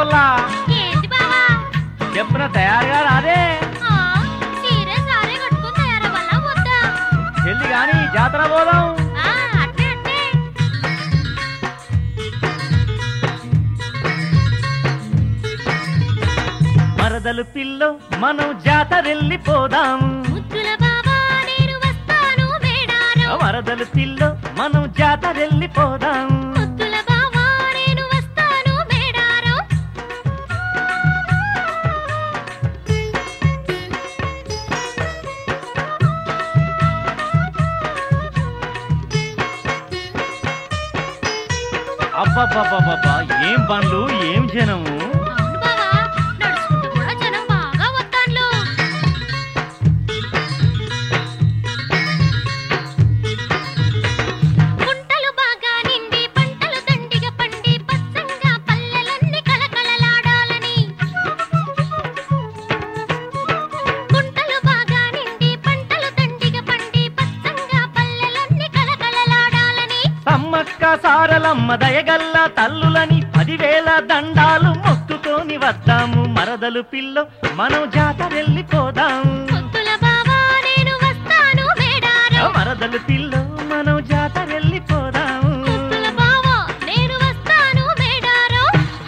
పొల్లా ఏంటి బావా చెప్పున తయారుగా రాదే సీరే సారే కట్టుకుని తయారవ్వాలా వద్దా వెళ్ళి గాని జాతర పోదాం అట్లే అట్లే మరదలు పిల్లో మనం జాతరెళ్ళిపోదాం ముద్దుల బావా నేను వస్తాను మేడారం మరదలు పిల్లో మనం జాతరెళ్ళిపోదాం ముద్దుల బావా నేను వస్తాను మేడారం అబ్బబ్బబ్బబ్బా ఏం బండ్లు ఏం జనము అవును బావా నడుచుకుంటూ కూడా జనం బాగా వస్తాన్లు గుంటలు బాగా నిండి పంటలు దండిగా పండి పచ్చంగా పల్లెలన్నీ కలకలలాడాలని గుంటలు బాగా నిండి పంటలు దండిగా పండి పచ్చంగా పల్లెలన్నీ కలకలలాడాలని సమ్మక్క సారలమ్మ దయగల్ల తల్లులని 10,000 దండాలు మొక్కుకొని వద్దాము మరదలు పిల్లో మనం జాతరెళ్ళిపోదాం ముద్దుల బావా నేను వస్తాను మేడారం మరదలు పిల్లో మనం జాతరెళ్ళిపోదాం ముద్దుల బావా నేను వస్తాను మేడారం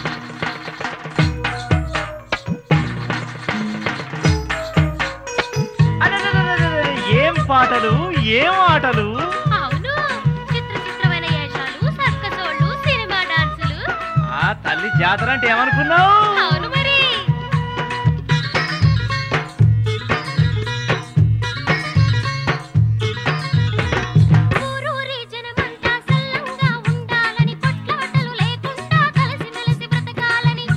అరెరెరెరెరెరె, ఏం పాటలు ఏం ఆటలు అవును చిత్రమైన వేషాలు సర్కసోళ్ళు సినిమా డాన్సులు ఆ తల్లి జాతర అంటే ఏమనుకున్నావు అవును మరి ఊరూరి జనమంతా సల్లంగా ఉండాలని పొట్లాటలు లేకుండా కలిసిమెలిసి బ్రతకాలని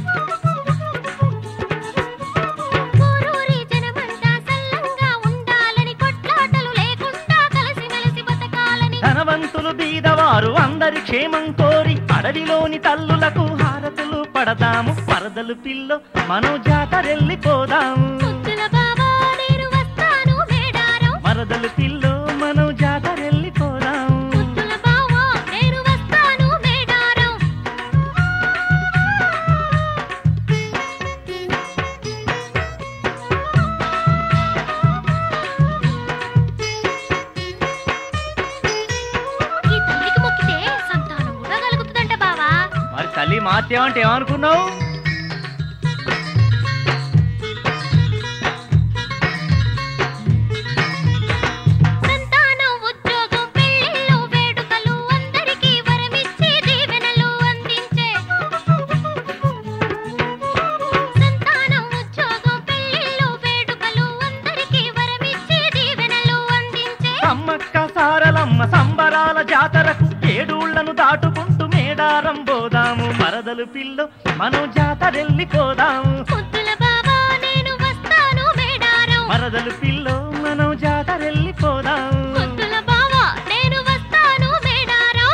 ఊరూరి జనమంతా సల్లంగా ఉండాలని పొట్లాటలు లేకుండా కలిసిమెలిసి బ్రతకాలని ధనవంతులు బీదవారు అందరి క్షేమం కోరి అడవిలోని తల్లులకు హారతులు పడదాము మరదలు పిల్లో మనం జాతరెళ్ళిపోదాం ముద్దుల బావా నేను వస్తాను మేడారం మరదలు పిల్లో మనం జాతరెళ్ళిపోదాం ముద్దుల బావా నేను వస్తాను మేడారం ఈ తల్లికి మొక్కితే సంతానం కూడా కలుగుతుందంట బావా మరి తల్లి మాత్యం అంటే ఏమనుకున్నావు సంతానం ఉద్యోగం పెళ్ళిళ్ళు వేడుకలు అందరికీ వరమిచ్చి దీవెనలు అందించే సంతానం ఉద్యోగం పెళ్ళిళ్ళు వేడుకలు అందరికీ వరమిచ్చి దీవెనలు అందించే సమ్మక్క సారలమ్మ సంబరాల జాతరకు 7 దాటుకుంటూ మేడారం పోదాము మరదలు పిల్లో మనం జాతరెళ్ళిపోదాం ముద్దుల బావా నేను వస్తాను మేడారం మరదలు పిల్లో మనం జాతరెళ్ళిపోదాం ముద్దుల బావా నేను వస్తాను మేడారం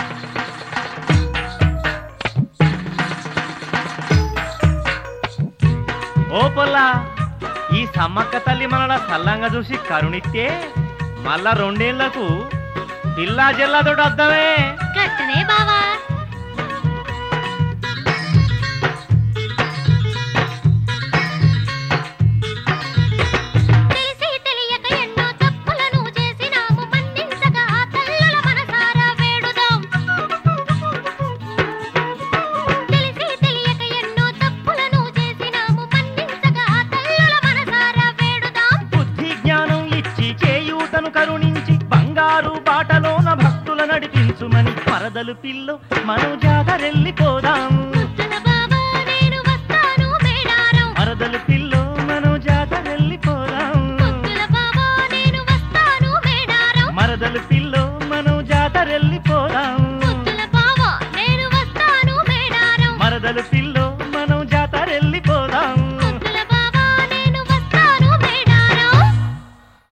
ఓ పొల్లా ఈ సమ్మక్క తల్లి మనల సల్లంగా చూసి కరుణిస్తే మళ్ళా 2 ఏళ్లకు పిల్లా జిల్లాతో వద్దామే గట్టనే బావా తెలిసి తెలియక ఎన్నో తప్పులను చేసినాము మన్నించగా ఆ తల్లుల మనసారా వేడుదాం తెలిసి తెలియక ఎన్నో తప్పులను చేసినాము మన్నించగా ఆ తల్లుల మనసారా వేడుదాం బుద్ధి జ్ఞానం ఇచ్చి చేయూతను కరుణించి బంగారు బాటలోన భక్తుల నడిపించుమని మరదలు పిల్లో మనం జాతరెళ్ళిపో